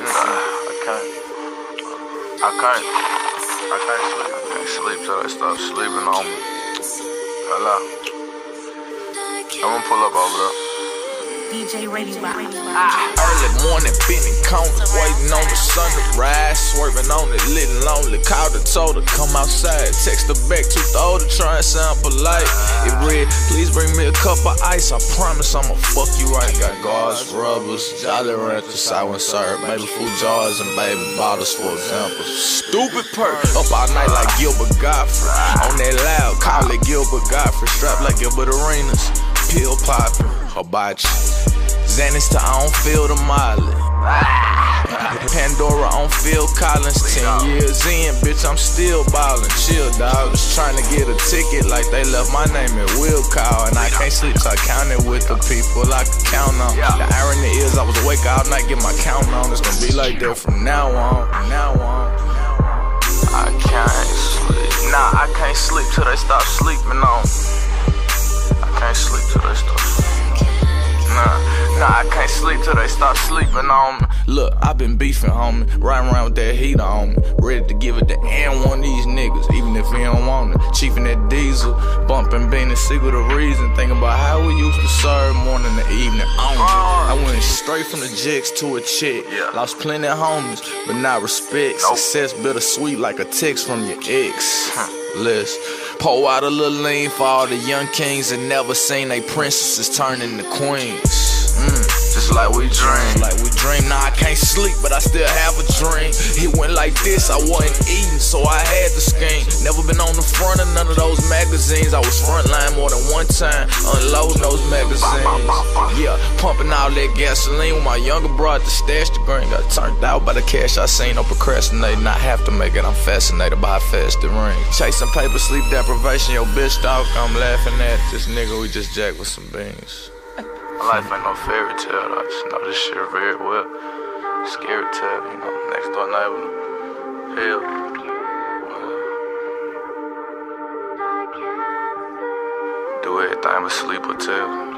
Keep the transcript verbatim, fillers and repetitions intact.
I can't. I can't. I can't sleep. I can't sleep till I stop sleeping on me. Hello. I'm gonna pull up over there. D J Radio. Ah, early morning, bending corners, waiting on the sun to rise, swerving on it, lit and lonely. Called her, told her come outside. Text her back, too old to try and sound polite. It read, please bring me a cup of ice. I promise I'ma fuck you right. Got gauze, rubbers, Jolly Ranchers, sour and syrup, baby food jars and baby bottles for example. Stupid perk, up all night like Gilbert Godfrey. On that loud, call it Gilbert Godfrey. Strapped like Gilbert Arenas, pill popping, hibachi. Xanax to I don't feel the mileage. Pandora on Phil Collins. Ten years in, bitch, I'm still ballin'. Chill, dog. Was trying to get a ticket like they left my name at Will Call. And I can't sleep, so I counted with the people I can count on. The irony is I was awake all night, get my count on. It's gonna be like that from now on. From now on. I can't sleep. Nah, I can't sleep till they stop sleeping on me. I can't sleep till they stop sleeping. Nah, nah, I can't sleep till they stop sleeping on me. Look, I been beefing, homie, riding around with that heater on me, ready to give it to any one of these niggas, even if he don't want it. Chiefin' that diesel, bumping bean and see with a reason, thinking about how we used to serve morning to evening on it. I went straight from the jicks to a chick, lost plenty of homies, but not respect. Success bittersweet like a text from your ex. List. Pour out a little lean for all the young kings that never seen they princesses turn into queens. Mm. Just like we dream. Like we dream. Now I can't sleep, but I still have a dream. It went like this, I wasn't eating, so I had to scheme. Never been on the front of none of those magazines. I was frontline more than one time, unloading those magazines. Yeah, pumping all that gasoline with my younger brother to stash the green. Got turned out by the cash I seen, no procrastinating. I have to make it, I'm fascinated by how fast it ring. Chasing paper, sleep deprivation, your bitch dog, I'm laughing at this nigga we just jacked with some beans. My life ain't no fairy tale, I just know this shit very well. Scary tale, you know, next door neighbor. Hell. Do everything but sleep or tell.